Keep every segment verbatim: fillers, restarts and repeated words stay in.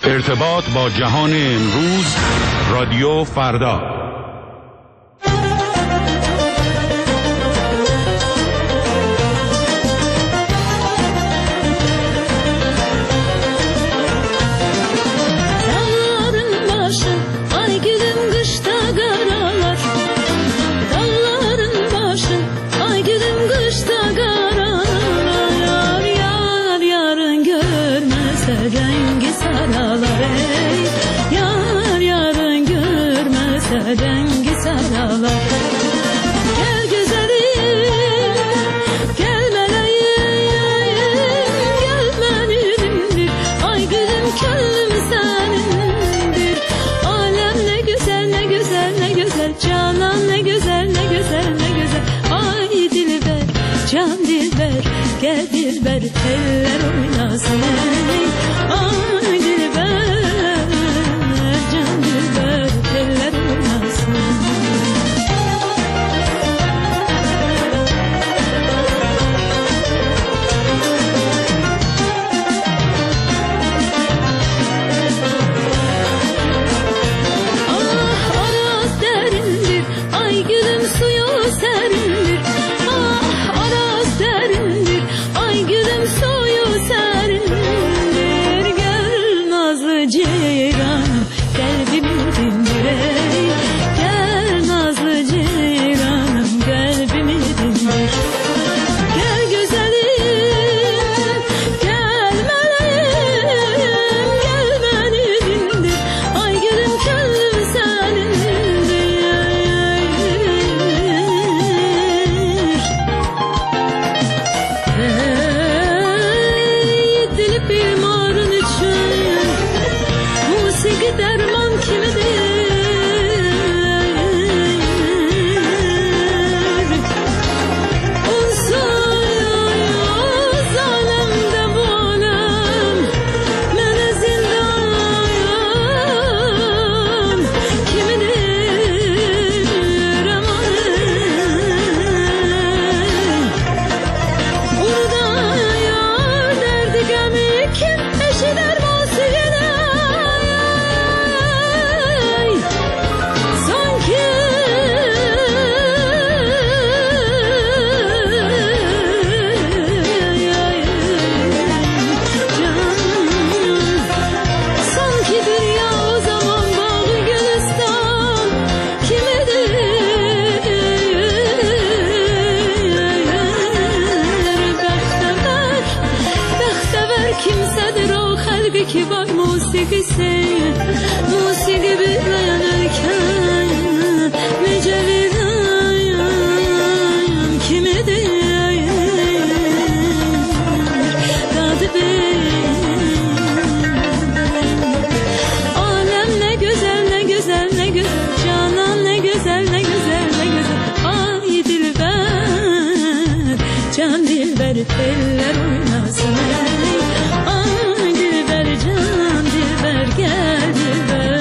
ارتباط با جهان امروز، رادیو فردا. Rengi saralar, gel güzelim, gel meleğim, gel benimdir, ay gülüm könlüm senindir. Alem ne güzel, ne güzel, ne güzel, canan ne güzel, ne güzel, ne güzel. Ay dilber, can dilber, gel dilber, eller oynasın. Ay dilber, can dilber, eller oynasın. Ah araz derindir, ay gülüm suyu serindir. Ah araz derindir, ay gülüm suyu serindir. Gel nazlı ceylanım, kalbimi dindir ey. Gel nazlı ceylanım, kalbimi dindir. Gel güzelim, gel meleğim, gel beni dindir. Ay gülüm könlüm senindir. Ey dili bimarın için musiki derman kimidir? Onsuz alemde bu alem, mene zindan kimidir aman? Burada yar derdi gemi kim eşi dermasıyla? Sanki sanki dünya o zaman bağı gülistan kimidir? Bəxtəvər, bəxtəvər kimsədir o xəlqi ki var musiqisi. Musiqi bilməyənərkən necə verəyəm kimidir? Dadı alem ne güzel, ne güzel, ne güzel, canan ne güzel, ne güzel, ne güzel. Ay dilber, can dilber, eller oynasın. Ay dilber, can dilber, gel dilber.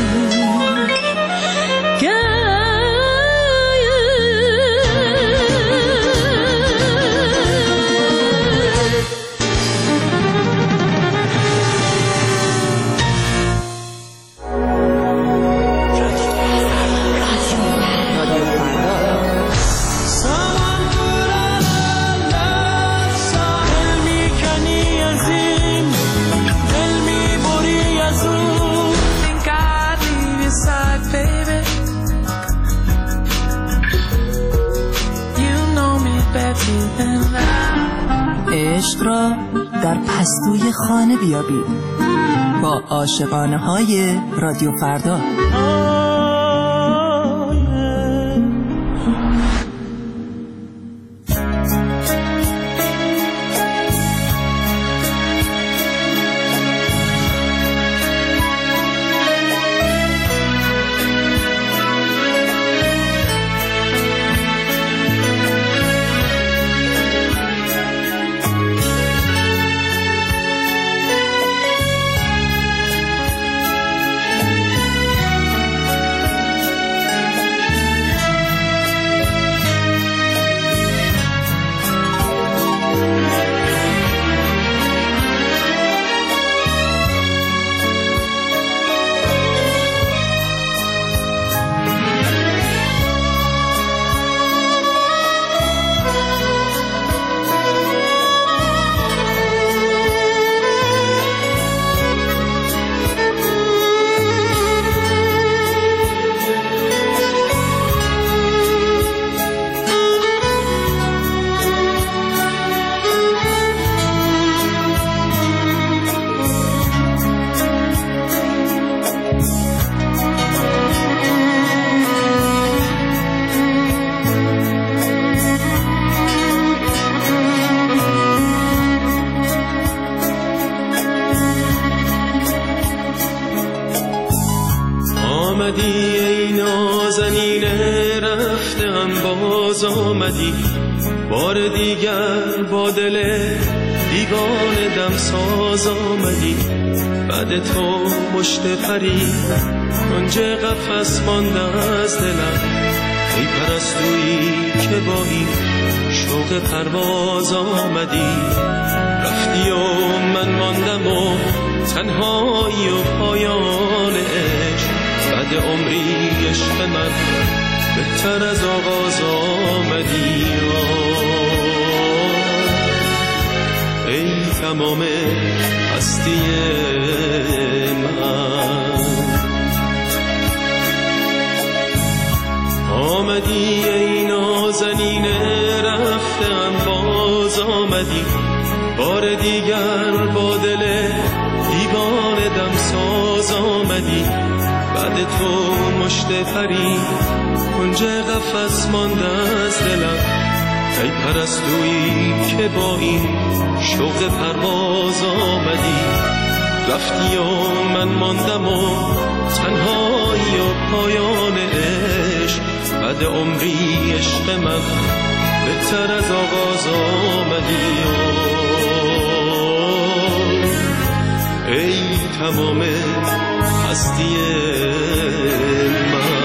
عشق را در پستوی خانه بیابید با عاشقانه های رادیو فردا. آمدی ای نازنینه رفتم باز آمدی، بار دیگر با دل دیوانه دم ساز آمدی. بعد تو مشت پری کنج قفس مانده از دلم، ای پرستویی که با این شوق پرواز آمدی. رفتی و من ماندم و تنهایی و پایان عشق، بعد عمری عشق من بهتر از آغاز آمدی. ای تمام هستی من، آمدی ای نازنینه رفتم باز آمدی، بار دیگر با دل دیوانه دم ساز آمدی. بعد تو مشت پری کنج قفس مانده از دلم، ای پرستویی که با این شوق پرواز آمدی. رفتی و من ماندم و تنهایی و پایان عشق، بعد عمری عشق من بهتر از آغاز آمدی. ای تمام هستی من.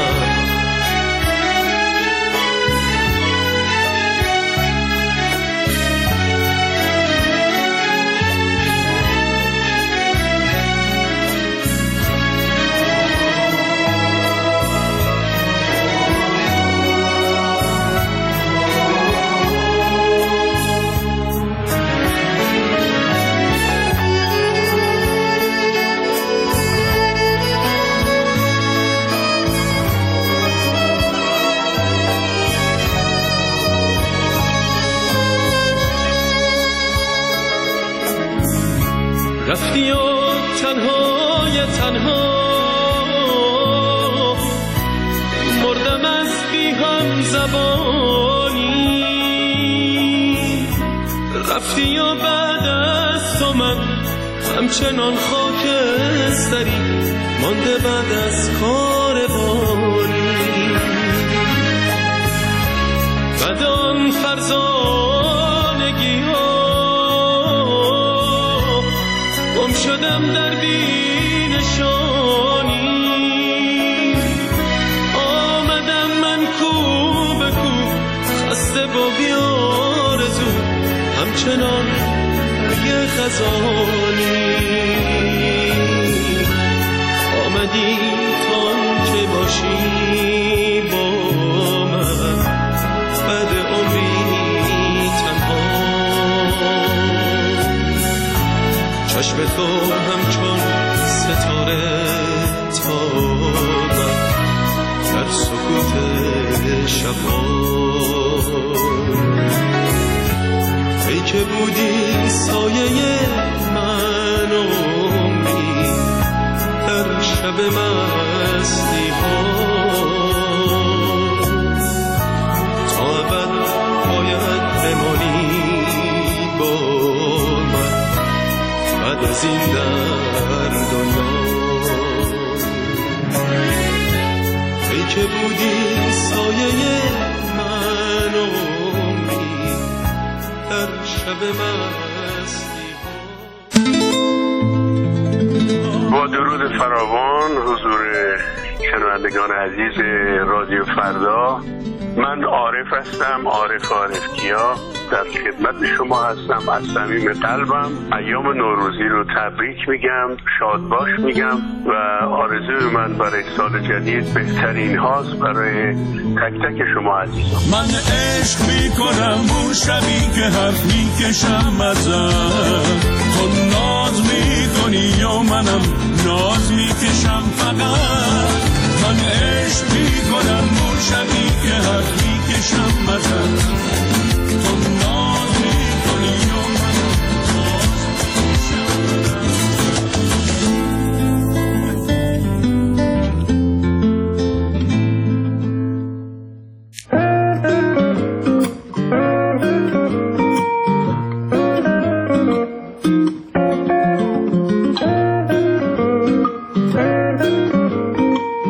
رفتی و تنهای تنها مردم از بی هم زبانی. رفتی و بعد از تو من همچنان خاکستری مانده بعد از کاروانی. بعد آن فرزانگی ها گم شدم در بینشانی. آمدم من کو به کو خسته با بیارزو همچنان یه خزانی. آمدی تان که باشی با من بعد عمری تنها. چشم تو همچون ستاره تابد در سکوت شبها. ای که بودی سایه من عمری در شب مستی ها. تا ابد باید بمانی با من بعد از این در دنیا. ای که بودی سایه من عمری در شب مستی ها. با درود فراوان حضور شنوندگان عزیز رادیو فردا، من عارف هستم، عارف عارفکیا، در خدمت شما هستم. از صمیم قلبم ایام نوروزی رو تبریک میگم، شاد باش میگم و آرزوی من برای سال جدید بهترین هاست برای تک تک شما عزیزان. من عشق میکنم اون شبی که حرف میکشم ازم، تو ناز میکنی یا منم ناز میکشم فقط. من عشق میکنم اون شبی که حرف میکشم ازم، تو ناز میکنی یا منم ناز میکشم.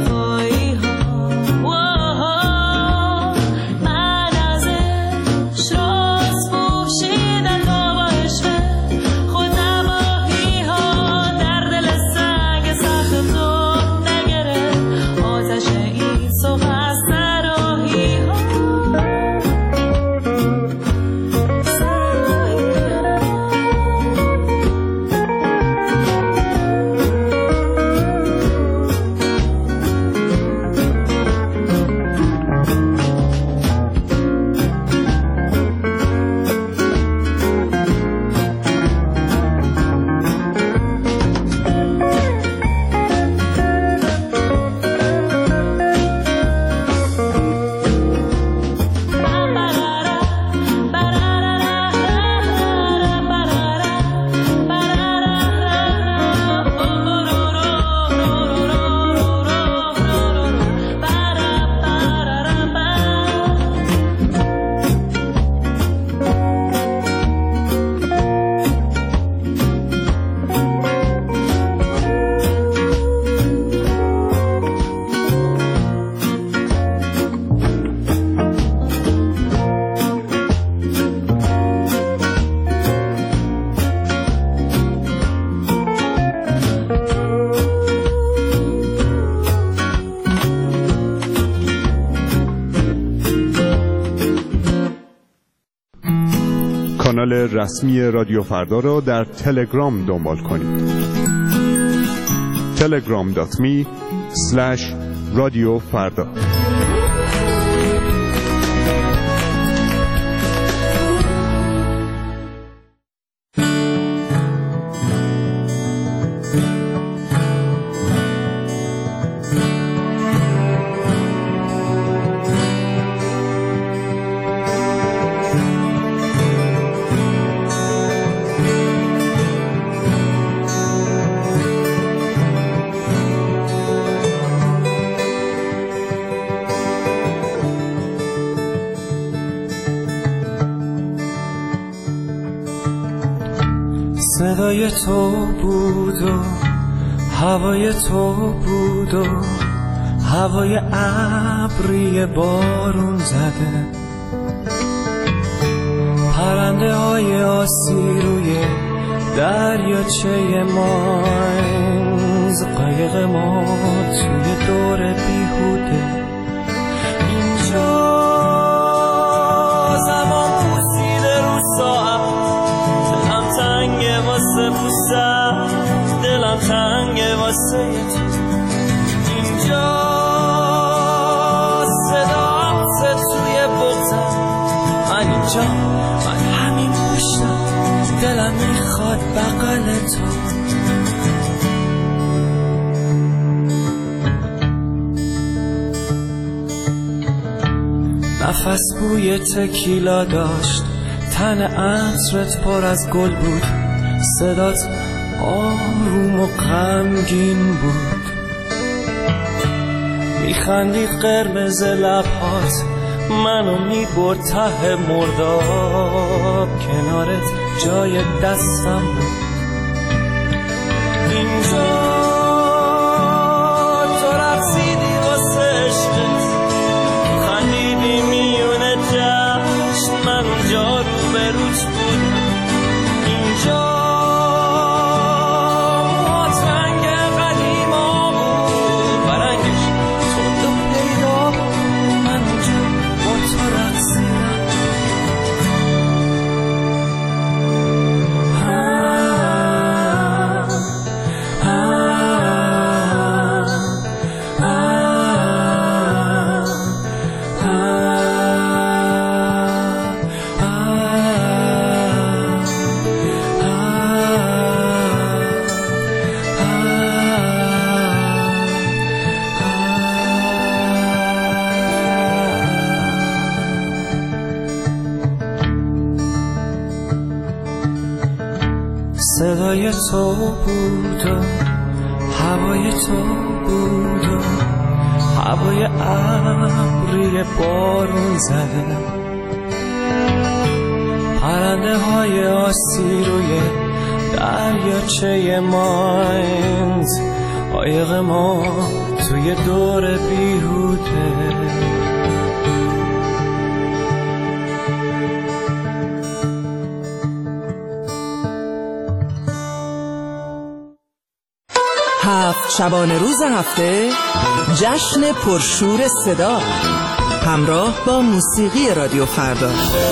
صفایی ها. من ازش راست پوشیدم تا با عشق خود تباهی ها. در دل سنگ سخت تو نگرفت آتش این صبح از سراحی ها. کانال رسمی رادیو فردا را در تلگرام دنبال کنید. تلگرام دات می اسلش رادیو فردا. صدای تو بود و هوای تو بود و هوای ابری بارون زده، پرنده های آسی روی دریاچه ماینز، قایق ما توی دور بیهوده. اینجا زمان پوسیده رو ساعت، دلم تنگه واسه پوستم، دلم تنگه واسه تو. اینجا صدات توی بغزم، من اینجا، من همین پشتم، دلم میخواد بغل تو. نفس بوی تکیلا داشت، تن عطرت پر از گل بود، صدات آروم و غمگین بود. میخندید قرمز لبهات، منو میبرد ته مرداب، کنارت جای دستم بود. اینجا تو رقصیدی واسه عشقت، خندیدی میونه جشن، من اونجا رو به روت بودم. اینجا ماترنگ قدیما بود و رنگش تند و پیدا بود، من اونجا با تو رقصیدم. صدای تو بود و هوای تو بود و هوای ابری بارون زده، پرنده های آسی روی دریاچه ماینز، قایق ما توی دور بیهوده. هفت شبانه روز هفته جشن پرشور صدا همراه با موسیقی رادیو فردا.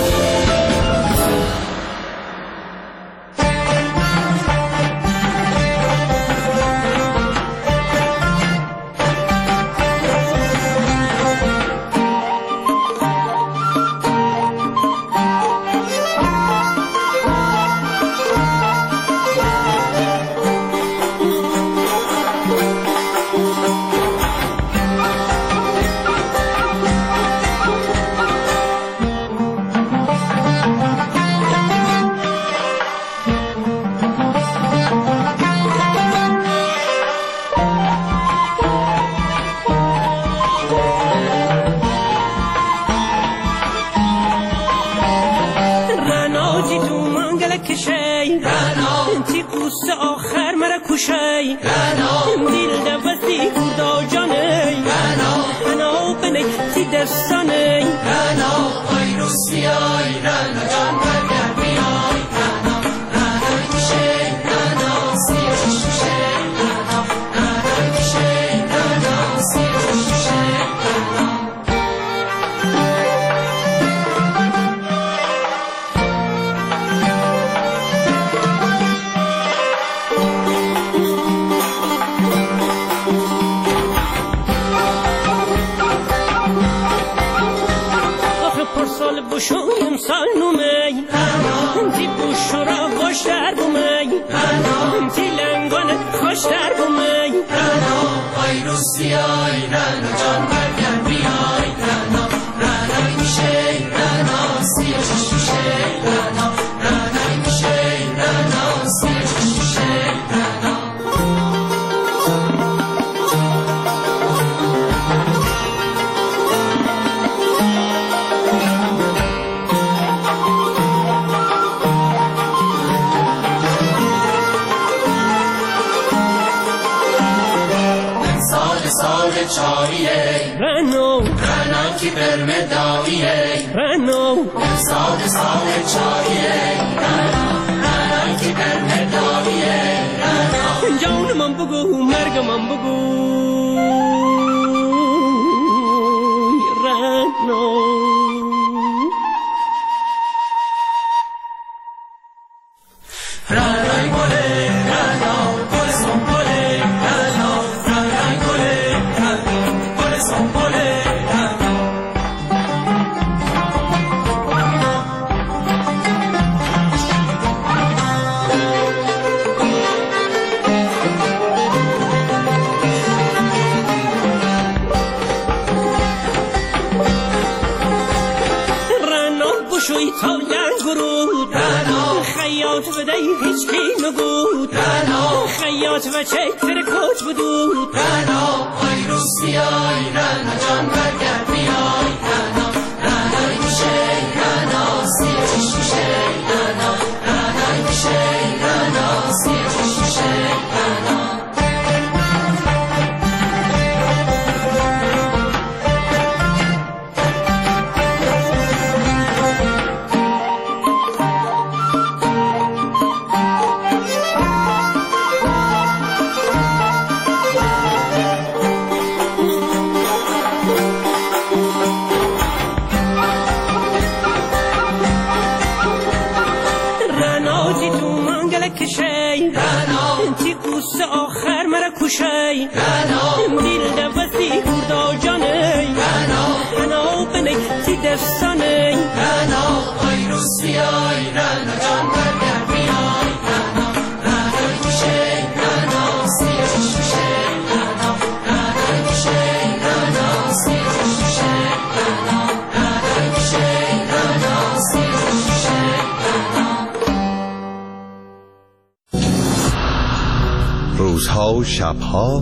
روزها و شبها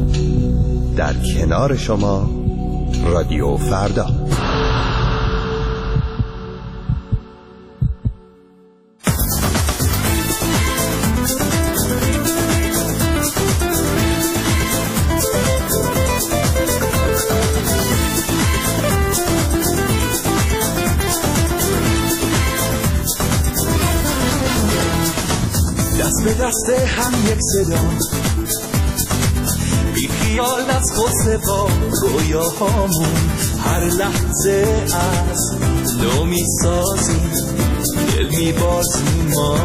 در کنار شما رادیو فردا. به دست هم یک صدا، بی خیال از قصه با رویاهامون هر لحظه از نو می سازیم، دل می بازیم، ما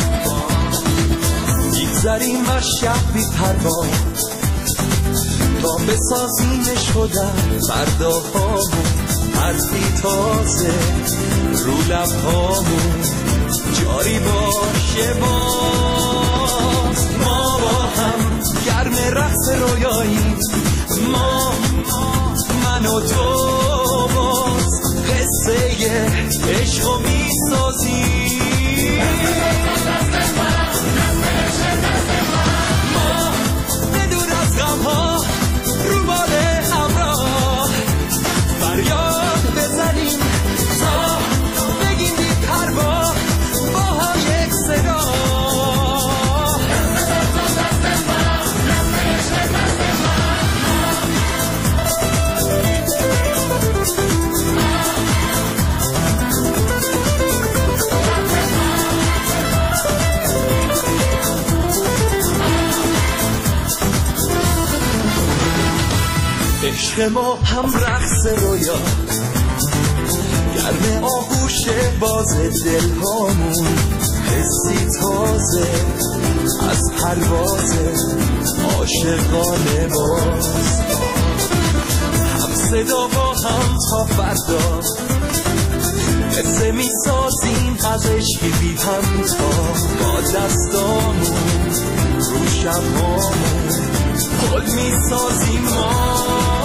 میگذریم و شب بی پروا تا بسازیمش خودم فرداهامون، حرفی تازه رو لبهامون جاری باشه باز. ما با هم گرم رقص رویاییم، ما من و تو باز قصه عشقو میسازیم. ما بدون از غمها رو بال همراه فریاد بزنیم تا بگیم بی پروا با هم یک صدا. عشق ما هم رقص رویا، گرم آغوش باز دلهامون، حسی تازه از پرواز عاشقانه باز. هم صدا با هم تا فردا قصه می سازیم از عشقی بی همتا، با دستامون رو شبهامون پل می سازیم ما.